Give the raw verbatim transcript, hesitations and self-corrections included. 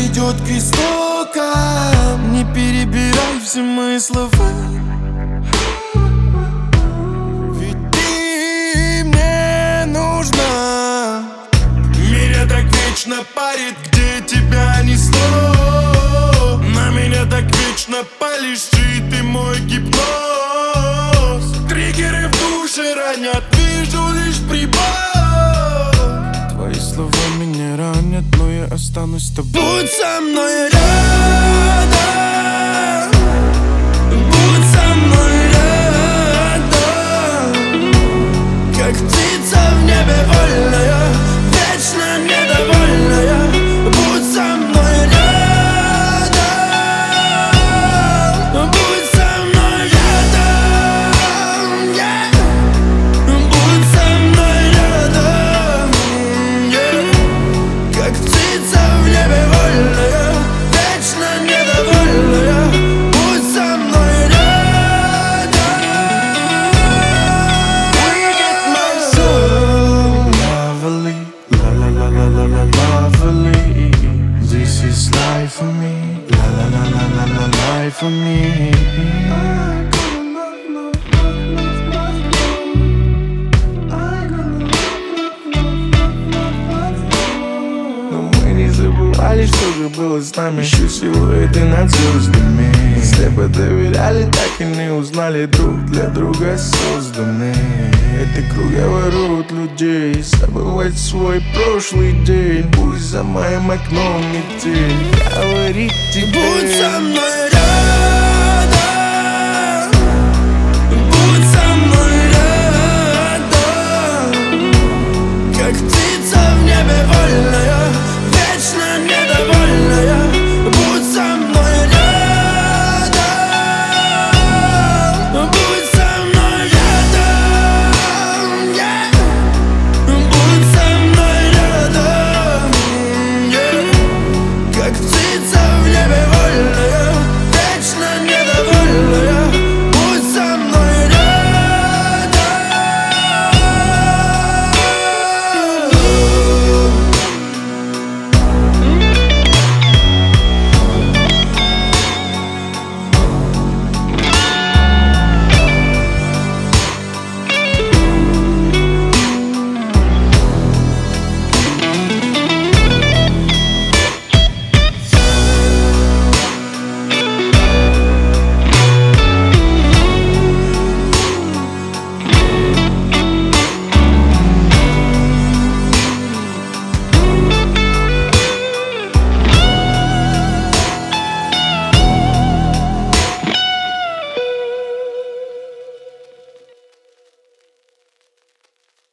ведет к истокам. Не перебирай все мои слова, ведь ты мне нужна. Меня так вечно парит, где тебя несло. На меня так вечно палишь, и ты мой гипноз. Триггеры в душе ранят, вижу лишь прибор. Твои слова меня ранят, но я останусь с тобой. Будь со мной рядом, будь со мной рядом, как птица в небе вольная, вечно недовольная. Будь со мной рядом, будь со мной рядом, yeah. Будь со мной рядом, yeah. Как птица в небе вольная, вечно недовольная. Будь со мной рядом. We get my soul lovely, la la la la la la lovely. This is life for me, la la la la la la life for me. Но мы не забывали, что же было с нами. Ищу силуэты над звездами. Слепо доверяли, так и не узнали. Друг для друга созданы. Эти круговорот людей. Забывать свой прошлый день. Пусть за моим окном метель говорит тебе. Будь со мной